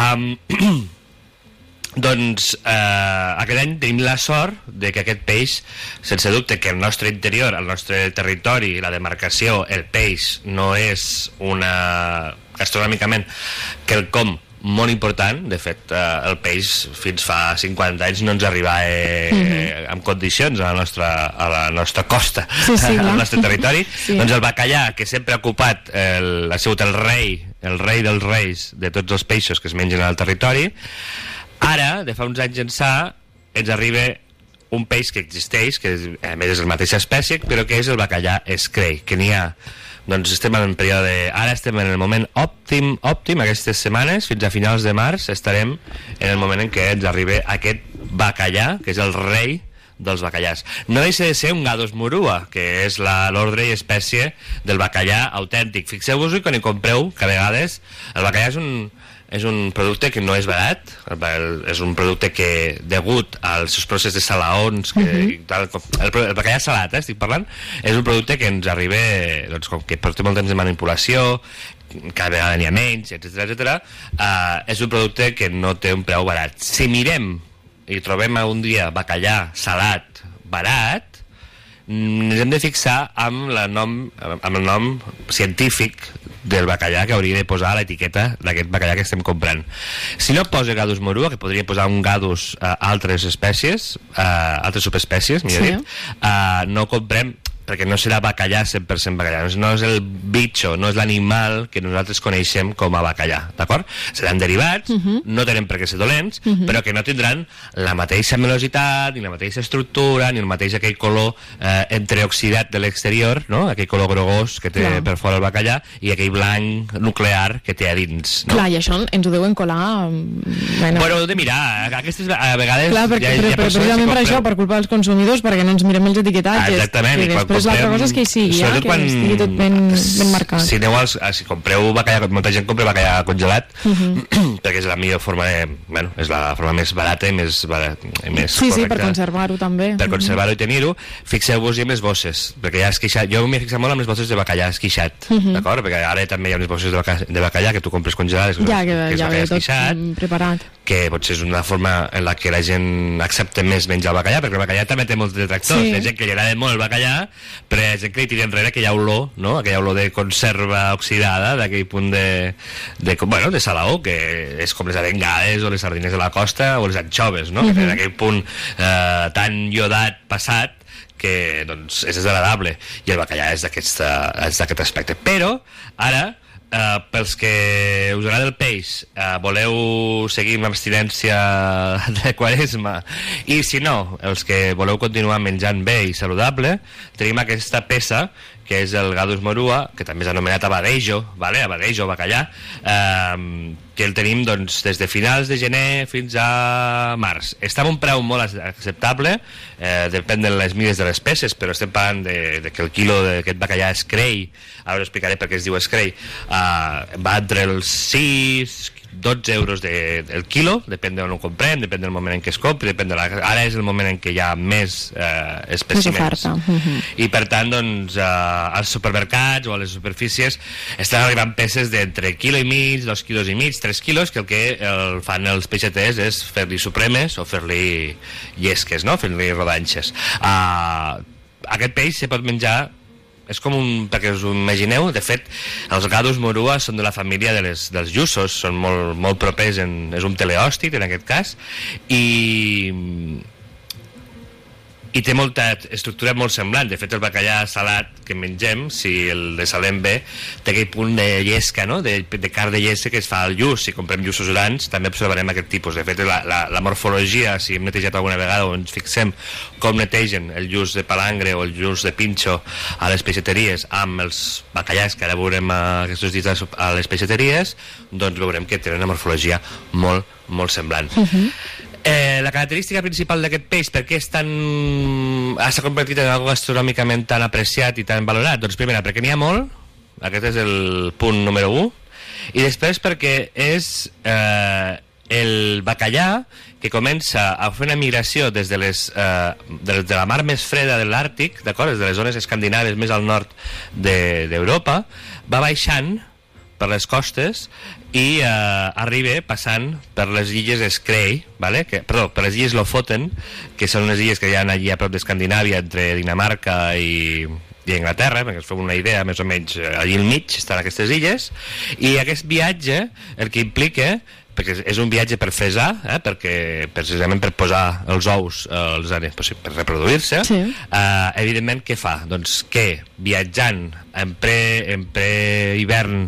Doncs aquest any tenim la sort de que aquest peix, sense dubte que el nostre interior, el nostre territori, la demarcació, el peix no és gastronòmicament quelcom molt important. De fet, el peix fins fa 50 anys no ens arribava en condicions a la nostra costa, al nostre territori. Doncs el bacallà, que sempre ha ocupat, ha sigut el rei dels reis de tots els peixos que es mengen al territori, ara, de fa uns anys ençà, ens arriba un peix que existeix, que a més és la mateixa espècie, però que és el bacallà escrei, que n'hi ha. Doncs estem en el període, ara estem en el moment òptim, aquestes setmanes, fins a finals de març estarem en el moment en què ens arriba aquest bacallà, que és el rei dels bacallars. No deixa de ser un Gadus morua, que és l'ordre i espècie del bacallà autèntic. Fixeu-vos-hi quan hi compreu, que a vegades el bacallà és un producte que no és barat, és un producte que, degut als seus processos de salaons, el bacallà salat, estic parlant, és un producte que ens arriba, doncs, com que porta molt temps de manipulació, cada vegada n'hi ha menys, etc. És un producte que no té un preu barat. Si mirem i trobem un dia bacallà salat barat, ens hem de fixar amb el nom científic del bacallà que hauria de posar a l'etiqueta d'aquest bacallà que estem comprant. Si no posa Gadus morua, que podria posar un Gadus a altres espècies, altres subespècies, millor dit, no comprem, perquè no serà bacallà 100% bacallà, no és el bitxo, no és l'animal que nosaltres coneixem com a bacallà, d'acord? Seran derivats, no tenen per què ser dolents, però que no tindran la mateixa melositat, ni la mateixa estructura, ni el mateix aquell color entreoxidat de l'exterior, no? Aquell color grogós que té per fora el bacallà, i aquell blanc nuclear que té a dins, no? Clar, i això ens ho deuen colar... Bueno, ho hem de mirar, aquestes a vegades... Clar, precisament per això, per culpa dels consumidors, perquè no ens mirem els etiquetatges. Exactament, i quan l'altra cosa és que hi sigui, que estigui tot ben marcat. Si aneu si compreu bacallà, molta gent compra bacallà congelat, perquè és la millor forma és la forma més barata i més correcta. Sí, per conservar-ho també. Per conservar-ho i tenir-ho. Fixeu-vos-hi amb les bosses, perquè ja esquixat. Jo m'he fixat molt amb les bosses de bacallà esquixat, d'acord? Perquè ara també hi ha unes bosses de bacallà que tu compres congelades, que és bacallà esquixat, preparat, que potser és una forma en la que la gent accepta més menjar el bacallà, perquè el bacallà també té molts detractors. Hi ha gent que li agrada molt el bacallà, però hi ha gent que li tira enrere aquella olor, no? Aquella olor de conserva oxidada, d'aquell punt de salaó, que és com les arengades o les sardines de la costa o les anxoves, no? Que tenen aquell punt tan iodat passat que doncs, és desagradable, i el bacallà és d'aquest aspecte. Però ara, pels que us agrada el peix, voleu seguir amb l'abstinència de Quaresma, i si no, els que voleu continuar menjant bé i saludable, tenim aquesta peça que és el Gadus morua, que també és anomenat abadejo, vale? Abadejo, bacallà, que el tenim doncs, des de finals de gener fins a març. Està a un preu molt acceptable, depèn de les mides de les peces, però estem parlant de que el quilo d'aquest bacallà Scray, ara us explicaré per què es diu Scray, va entre els 6-12 euros del quilo, depèn d'on ho comprem, depèn del moment en què es compri, ara és el moment en què hi ha més espècimens. I per tant, doncs, als supermercats o a les superfícies estan arribant peces d'entre quilo i mig, 2 quilos i mig, 3 quilos, que el que fan els peixaters és fer-li supremes o fer-li llesques, no? Fer-li rodanxes. Aquest peix se pot menjar, és com perquè us ho imagineu, de fet, els Gadus morua són de la família dels lluços, són molt propers, és un teleòstit en aquest cas, i té molta estructura molt semblant. De fet, el bacallà salat que mengem, si el desalem bé, té aquell punt de llesca, no? de carn de llesca que es fa al lluç. Si comprem lluços grans també observarem aquest tipus. De fet, la morfologia, si hem netejat alguna vegada o ens fixem com netegen el lluç de palangre o el lluç de pinxo a les peixateries amb els bacallars que ara veurem aquests dies a les peixateries, doncs veurem que tenen una morfologia molt semblant. La característica principal d'aquest peix, per què s'ha convertit en algo gastronòmicament tan apreciat i tan valorat? Doncs primera, perquè n'hi ha molt, aquest és el punt número 1, i després perquè és el bacallà que comença a fer una migració des de la mar més freda de l'Àrtic, d'acord, des de les zones escandinaves més al nord d'Europa, va baixant per les costes i arriba passant per les illes Scray, per les illes Lofoten, que són unes illes que hi ha allà a prop d'Escandinàvia, entre Dinamarca i Anglaterra, perquè us feu una idea, més o menys allà al mig estan aquestes illes, i aquest viatge el que implica, perquè és un viatge per fresar, precisament per posar els ous per reproduir-se, evidentment què fa? Doncs que viatjant en pre-hivern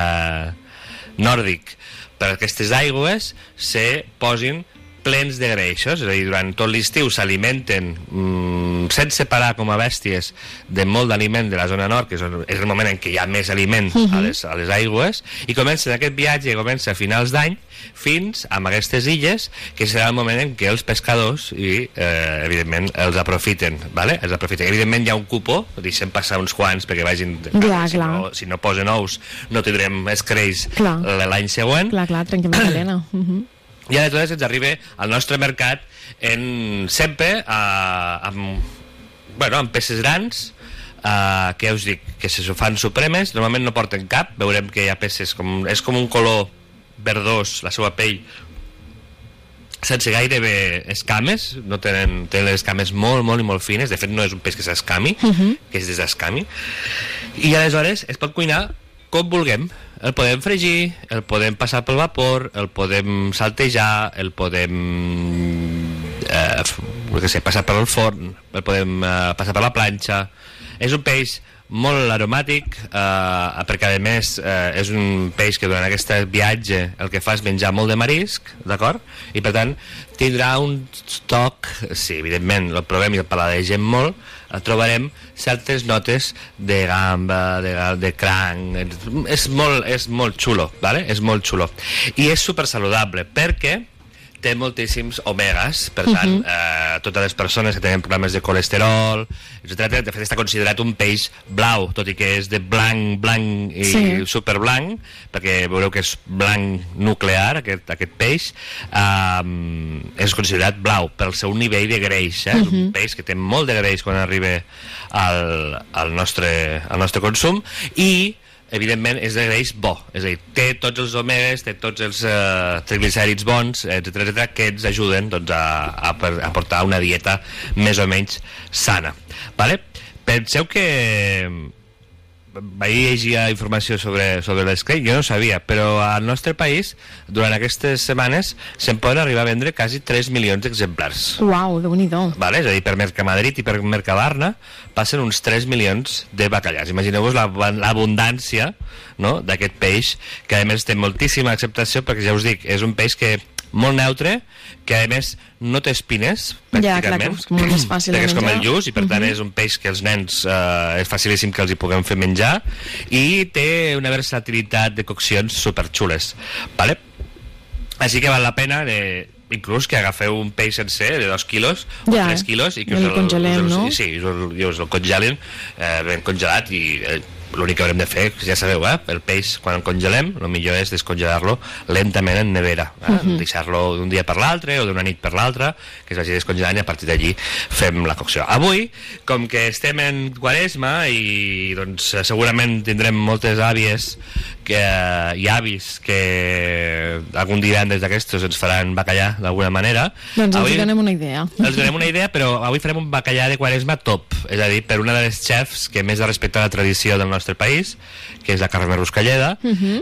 nòrdic per aquestes aigües se posin plens de greixos, és a dir, durant tot l'estiu s'alimenten sense parar com a bèsties de molt d'aliment de la zona nord, que és el moment en què hi ha més aliment a les aigües, i comença aquest viatge, comença a finals d'any fins a aquestes illes, que serà el moment en què els pescadors evidentment els aprofiten, els aprofiten. Evidentment hi ha un cupó, deixem passar uns quants perquè vagin, si no posen ous no tindrem escreix l'any següent. Clar, trenquem la cadena. I aleshores ens arriba al nostre mercat sempre amb peces grans, que ja us dic que se fan supremes, normalment no porten cap, veurem que hi ha peces és com un color verdós, la seva pell sense gairebé escames, no tenen les escames molt fines, de fet no és un peix que s'escami, que es desescami, i aleshores es pot cuinar com vulguem. El podem fregir, el podem passar pel vapor, el podem saltejar, el podem passar pel forn, el podem passar per la planxa. És un peix molt aromàtic, perquè a més és un peix que durant aquest viatge el que fa és menjar molt de marisc, d'acord? I per tant tindrà un toc, si evidentment el provem i el paladegem molt, trobarem certes notes de gamba, de cranc, és molt xulo, és molt xulo. I és super saludable perquè té moltíssims omegas, per tant, totes les persones que tenen problemes de colesterol, etc. De fet, està considerat un peix blau, tot i que és de blanc i superblanc, perquè veureu que és blanc nuclear, aquest peix, és considerat blau pel seu nivell de greix. És un peix que té molt de greix quan arriba al nostre consum, i evidentment és de greix bo, és a dir, té tots els omegues, té tots els triglicèrids bons, etc., que ens ajuden a portar una dieta més o menys sana. Penseu que vaig llegir informació sobre l'escreix, jo no sabia, però al nostre país durant aquestes setmanes se'n poden arribar a vendre quasi 3 milions d'exemplars. Uau, Déu-n'hi-do. És a dir, per Mercamadrid i per Mercabarna passen uns 3 milions de bacallars. Imagineu-vos l'abundància d'aquest peix, que a més té moltíssima acceptació, perquè ja us dic, és un peix que molt neutre, que a més no té espines, pràcticament. Ja, clar, que és més fàcil de menjar. És com el lluç, i per tant és un peix que els nens és facilíssim que els hi puguem fer menjar, i té una versatilitat de coccions superxules, vale? Així que val la pena inclús que agafeu un peix sencer de 2 quilos o 3 quilos i que el congelem, no? Sí, us el congelin ben congelat, i l'únic que haurem de fer, ja sabeu, el peix quan el congelem, el millor és descongelar-lo lentament en nevera, deixar-lo d'un dia per l'altre o d'una nit per l'altra, que es vagi descongelant, i a partir d'allí fem la cocció. Avui, com que estem en Quaresma i doncs segurament tindrem moltes àvies i avis que algun divendres d'aquestos ens faran bacallà d'alguna manera. Doncs els donem una idea. Els donem una idea, però avui farem un bacallà de Quaresma top, és a dir, per una de les xefs que més ha respectat la tradició del nostre país, que és la Carme Ruscalleda,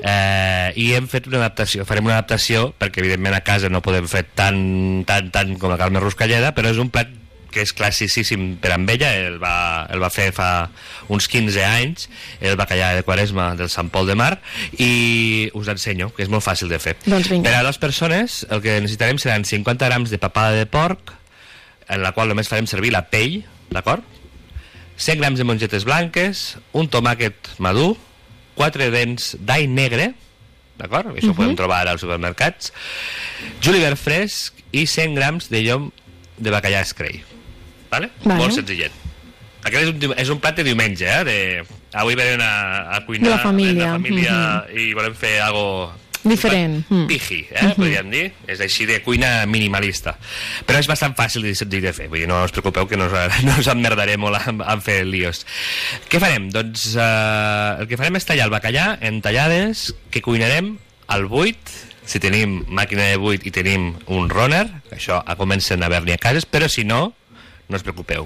i hem fet una adaptació, farem una adaptació, perquè evidentment a casa no podem fer tant com la Carme Ruscalleda, però és un plat que és classicíssim per amb ella. El va fer fa uns 15 anys, el bacallà de Quaresma del Sant Pol de Mar, i us ensenyo, que és molt fàcil de fer. Doncs per a 2 persones el que necessitarem seran 50 grams de papada de porc, en la qual només farem servir la pell, d'acord? 100 grams de mongetes blanques, un tomàquet madur, 4 dents d'all negre, d'acord? Això ho podem trobar als supermercats, julivert fresc i 100 grams de llom de bacallà Scray. Vale? Molt senzillet. Aquest és un plat de diumenge, avui venen a cuinar de la família, i volem fer algo diferent, piji, podríem dir. És així de cuina minimalista, però és bastant fàcil i senzill de fer, vull dir, no us preocupeu que no us emmerdaré molt en fer líos. Què farem? Doncs el que farem és tallar el bacallà en tallades que cuinarem al buit, si tenim màquina de buit i tenim un runner, això comencen a haver-n'hi a cases, però si no, no us preocupeu,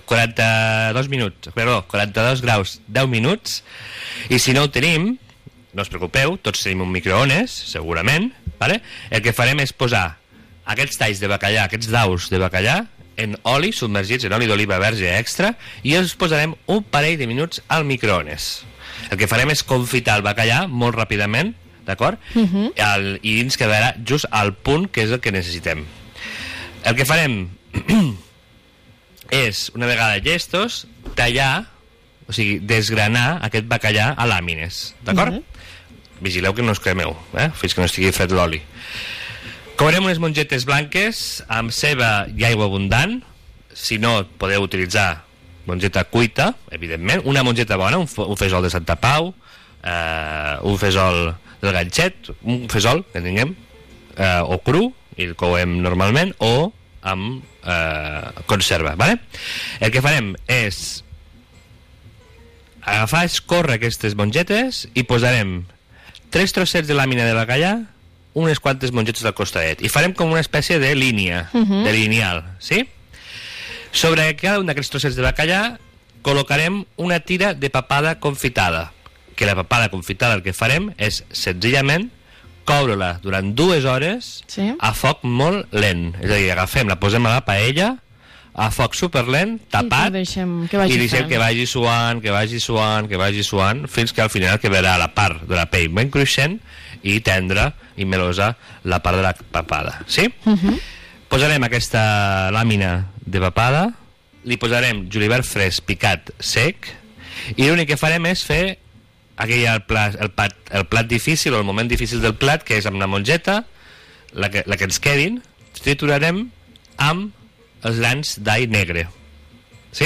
42 graus 10 minuts, i si no ho tenim, no us preocupeu, tots tenim un microones, segurament, vale? El que farem és posar aquests talls de bacallà, aquests daus de bacallà, en oli, submergits en oli d'oliva verge extra, i els posarem un parell de minuts al microones. El que farem és confitar el bacallà molt ràpidament, d'acord? I ens quedarà just al punt que és el que necessitem. El que farem és, una vegada llestos, tallar, o sigui, desgranar aquest bacallà a làmines, d'acord? Vigileu que no us cremeu, fins que no estigui fred l'oli. Cobrem unes mongetes blanques amb ceba i aigua abundant. Si no, podeu utilitzar mongeta cuita, evidentment, una mongeta bona, un fesol de Santa Pau, un fesol del ganxet, un fesol que tinguem, o cru, i el coem normalment, o amb conserva, vale? El que farem és agafar, escórrer aquestes mongetes i posarem 3 trossets de làmina de bacallà, unes quantes mongetes al costadet, i farem com una espècie de línia, de lineal, sí? Sobre cada un d'aquests trossets de bacallà col·locarem una tira de papada confitada, que la papada confitada el que farem és senzillament coure-la durant 2 hores a foc molt lent. És a dir, agafem, la posem a la paella a foc superlent, tapat, i deixem que vagi suant, fins que al final quedarà la part de la pell ben cruixent i tendra i melosa la part de la papada. Sí? Posarem aquesta làmina de papada, li posarem julivert fresc picat sec, i l'únic que farem és fer el plat difícil, o el moment difícil del plat, que és amb la mongeta, la que ens quedin, triturarem amb els grans d'all negre. Sí?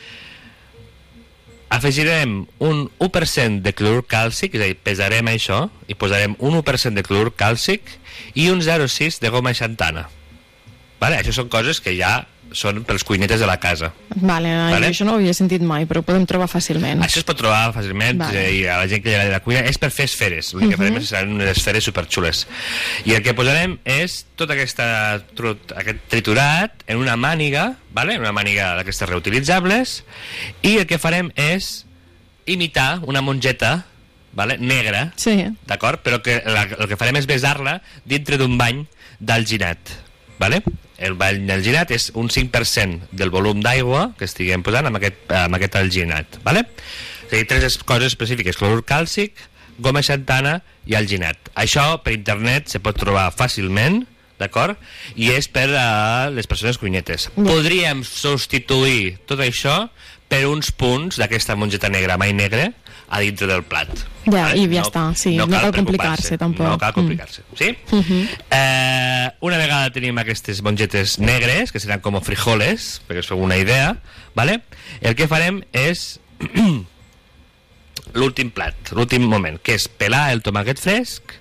Afegirem un 1% de clorur càlcic, és a dir, pesarem això i posarem un 1% de clorur càlcic i un 0,6 de goma xantana. Vale? Això són coses que ja són pels cuinetes de la casa. Vale? Això no ho havia sentit mai, però ho podem trobar fàcilment. Això es pot trobar fàcilment, i a la gent que li agrada la cuina, és per fer esferes. L'únic que farem seran unes esferes superxules. I el que posarem és tot aquest triturat en una màniga, vale? Una màniga d'aquestes reutilitzables, i el que farem és imitar una mongeta, vale? Negra, d'acord? Però el que farem és besar-la dintre d'un bany d'alginat, vale? El bany d'alginat és un 5% del volum d'aigua que estiguem posant amb aquest alginat, vale? És a dir, 3 coses específiques: clorur càlcic, goma xantana i alginat. Això per internet se pot trobar fàcilment, d'acord? I és per a les persones cuinetes. Podríem substituir tot això per uns punts d'aquesta mongeta negra mai negre a dintre del plat. Ja, i ja està, sí, no cal complicar-se tampoc. No cal complicar-se, sí? Una vegada tenim aquestes mongetes negres, que seran com frijoles, perquè us feu una idea, vale? El que farem és l'últim plat, l'últim moment, que és pelar el tomàquet fresc,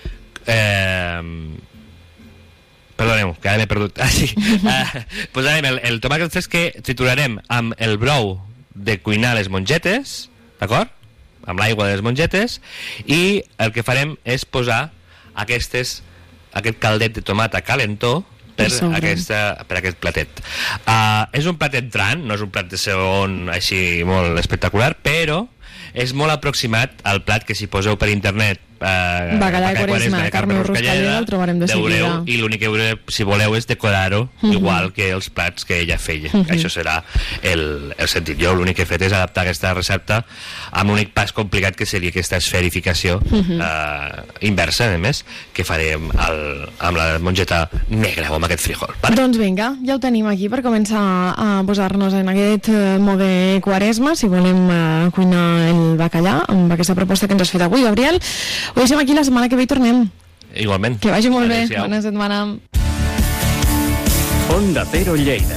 perdoneu, que ara m'he perdut. Posarem el tomàquet fresc que triturarem amb el brou de cuinar les mongetes, d'acord? Amb l'aigua de les mongetes, i el que farem és posar aquest caldet de tomata calentó per aquest platet. És un plat entrant, no és un plat de segon així molt espectacular, però és molt aproximat al plat que si poseu per internet bacallà de Quaresma, carme o roscalleda, el trobarem de seguida. I l'únic que haureu, si voleu, és decorar-ho igual que els plats que ella feia. Això serà el sentit. Jo l'únic que he fet és adaptar aquesta recepta amb l'únic pas complicat que seria aquesta esferificació inversa, a més, que farem amb la mongeta negra o amb aquest frijol. Doncs vinga, ja ho tenim aquí per començar a posar-nos en aquest mode Quaresma, si volem cuinar el bacallà amb aquesta proposta que ens has fet avui, Gabriel. Ho deixem aquí, la setmana que ve i tornem. Igualment. Que vagi molt bé. Bona setmana. Onda Cero Lleida.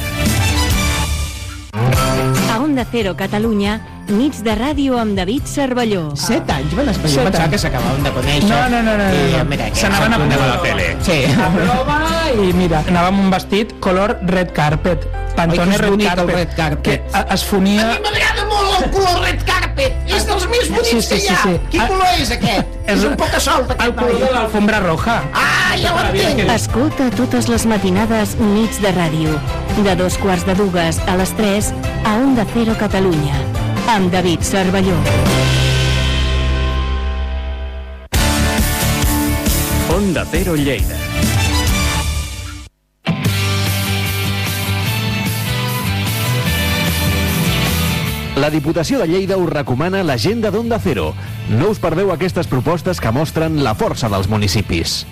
A Onda Cero Catalunya, nits de ràdio amb David Cervelló. 7 anys van esperar. Jo pensava que s'acabaven de conèixer. No. S'anaven a la tele. Sí. A prova i mira, anàvem un vestit color red carpet. Pantone red carpet. Que es fonia... A mi m'agrada molt el color red carpet. És dels més bonics que hi ha. Quin color és aquest? És un poc solta. El color de l'alfombra roja. Ja ho entenc. Escolta totes les matinades nits de ràdio. De 2:45 a les 3 a Onda Cero Catalunya. Amb David Cervelló. Onda Cero Lleida. La Diputació de Lleida us recomana l'agenda d'Onda Cero. No us perdeu aquestes propostes que mostren la força dels municipis.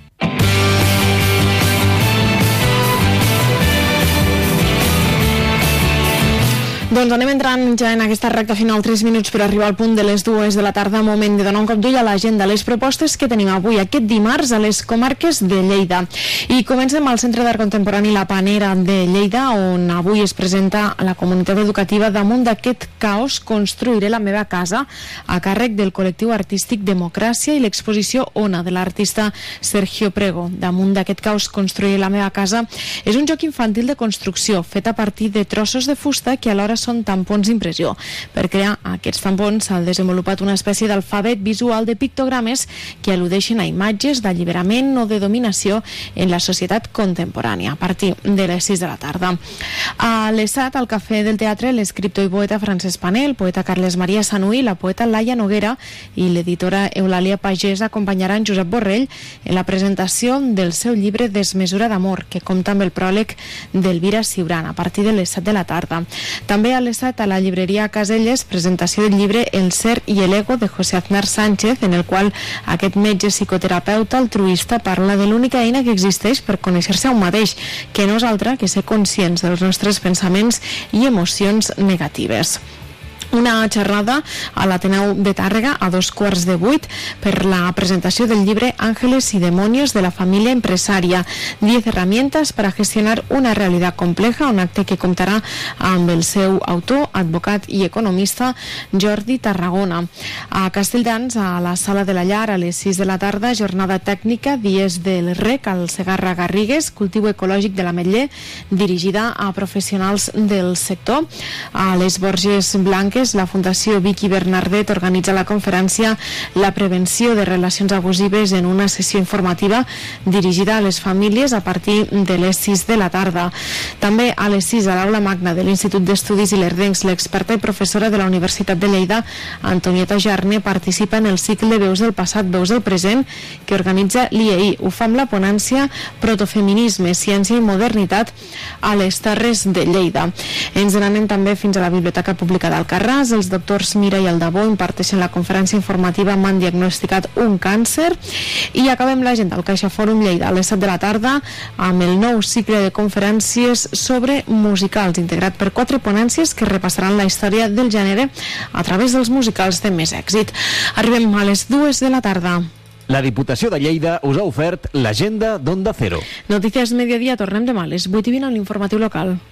Doncs anem entrant ja en aquesta recta final, 3 minuts per arribar al punt de les 2 de la tarda, moment de donar un cop d'ull a l'agenda, les propostes que tenim avui, aquest dimarts, a les comarques de Lleida. I comencem al Centre d'Art Contemporani La Panera de Lleida, on avui es presenta la comunitat educativa damunt d'aquest caos Construiré la meva casa, a càrrec del col·lectiu artístic Democràcia i l'exposició Ona, de l'artista Sergio Prego. Damunt d'aquest caos Construiré la meva casa és un joc infantil de construcció fet a partir de trossos de fusta que alhora són tampons d'impressió. Per crear aquests tampons s'ha desenvolupat una espècie d'alfabet visual de pictogrames que al·ludeixen a imatges d'alliberament o de dominació en la societat contemporània, a partir de les 6 de la tarda. A l'ESAT, al Cafè del Teatre, l'escriptor i poeta Francesc Pané, el poeta Carles Maria Sanuí, la poeta Laia Noguera i l'editora Eulàlia Pagès acompanyaran Josep Borrell en la presentació del seu llibre Desmesura d'amor, que compta amb el pròleg d'Elvira Ciurán, a partir de les 7 de la tarda. També a l'ESAT, a la llibreria Caselles, presentació del llibre El ser i el ego de José Aznar Sánchez, en el qual aquest metge psicoterapeuta altruista parla de l'única eina que existeix per conèixer-se a un mateix, que no és altra que ser conscients dels nostres pensaments i emocions negatives. Una xerrada a l'Ateneu de Tàrrega a 7:15 per la presentació del llibre Ángeles y demonios de la familia empresaria, 10 herramientas para gestionar una realidad compleja, un acte que comptarà amb el seu autor, advocat i economista Jordi Tarragona. A Castelldans, a la Sala de la Llar, a les 6 de la tarda, jornada tècnica Dies del Rec al Segarra Garrigues, cultiu ecològic de l'Ametller, dirigida a professionals del sector. A les Borges Blanques, la Fundació Vicky Bernardet organitza la conferència La prevenció de relacions abusives en una sessió informativa dirigida a les famílies a partir de les 6 de la tarda. També a les 6 a l'Aula Magna de l'Institut d'Estudis Ilerdencs, l'experta i professora de la Universitat de Lleida, Antonieta Jarne, participa en el cicle de Veus del passat, Veus del present, que organitza l'IEI. Ho fa amb la ponència Protofeminisme, Ciència i Modernitat a les Terres de Lleida. Ens n'anem també fins a la Biblioteca Pública del Càrrec, Gras, els doctors Mira i Aldabó imparteixen la conferència informativa M'han diagnosticat un càncer. I acabem l'agenda al Caixa Fòrum Lleida a les 7 de la tarda amb el nou cicle de conferències sobre musicals, integrat per 4 ponències que repassaran la història del gènere a través dels musicals de més èxit. Arribem a les 2 de la tarda. La Diputació de Lleida us ha ofert l'agenda d'Onda Cero. Notícies Mediodía, tornem demà a les 8:20 amb l'informatiu local.